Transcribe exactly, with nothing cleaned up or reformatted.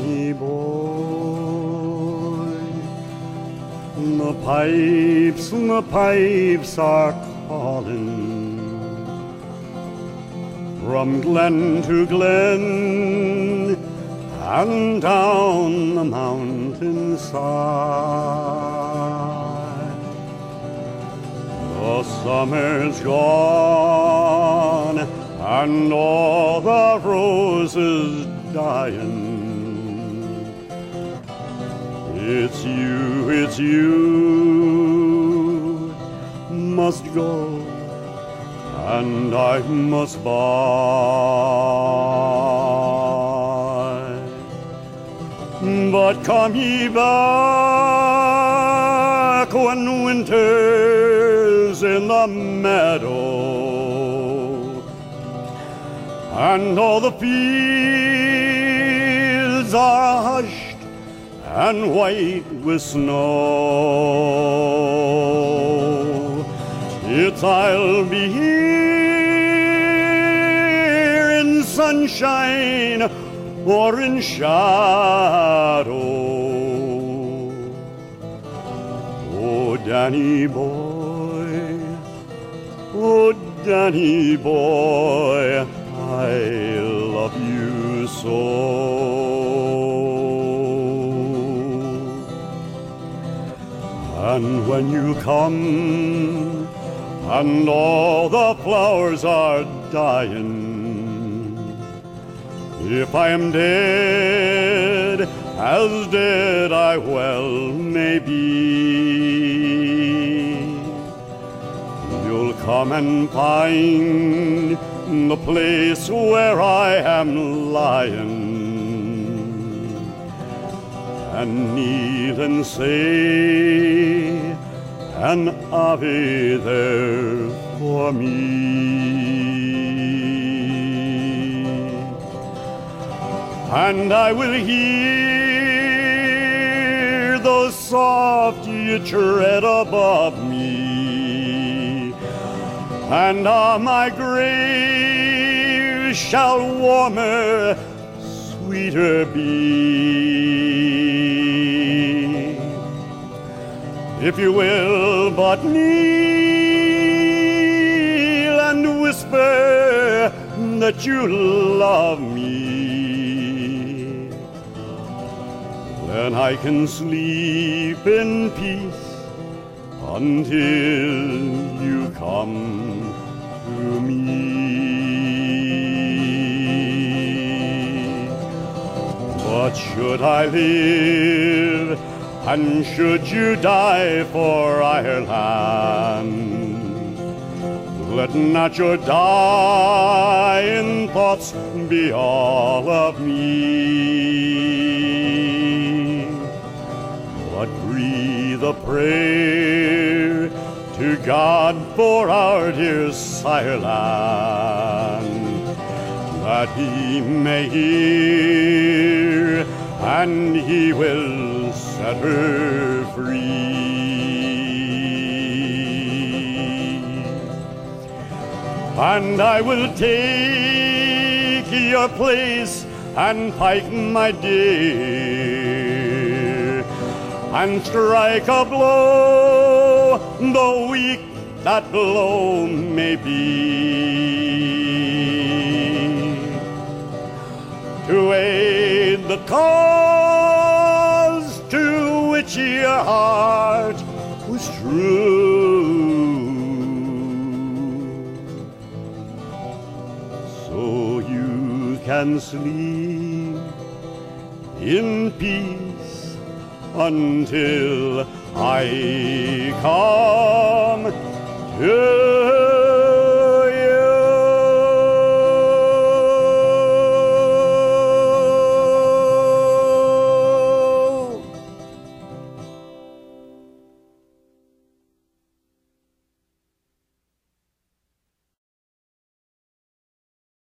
Danny boy. The pipes, the pipes are calling from glen to glen and down the mountainside. The summer's gone and all the roses dying. It's you, it's you must go, and I must buy. But come ye back when winter's in the meadow, and all the fields are hushed and white with snow. It's I'll be here in sunshine or in shadow. Oh, Danny boy, oh, Danny boy, I love you so. And when you come and all the flowers are dying, if I am dead, as dead I well may be, you'll come and find the place where I am lying, and kneel and say an Ave there for me. And I will hear the soft tread above me, and on my grave shall warmer, sweeter be. If you will but kneel and whisper that you love me, then I can sleep in peace until you come to me. But should I live and should you die for Ireland, let not your dying thoughts be all of me, but breathe a prayer to God for our dear Sireland, that He may hear and He will set her free. And I will take your place and Pike, my dear, and strike a blow, though weak that blow may be, to aid the cause to which your heart was true. So you can sleep in peace until I come to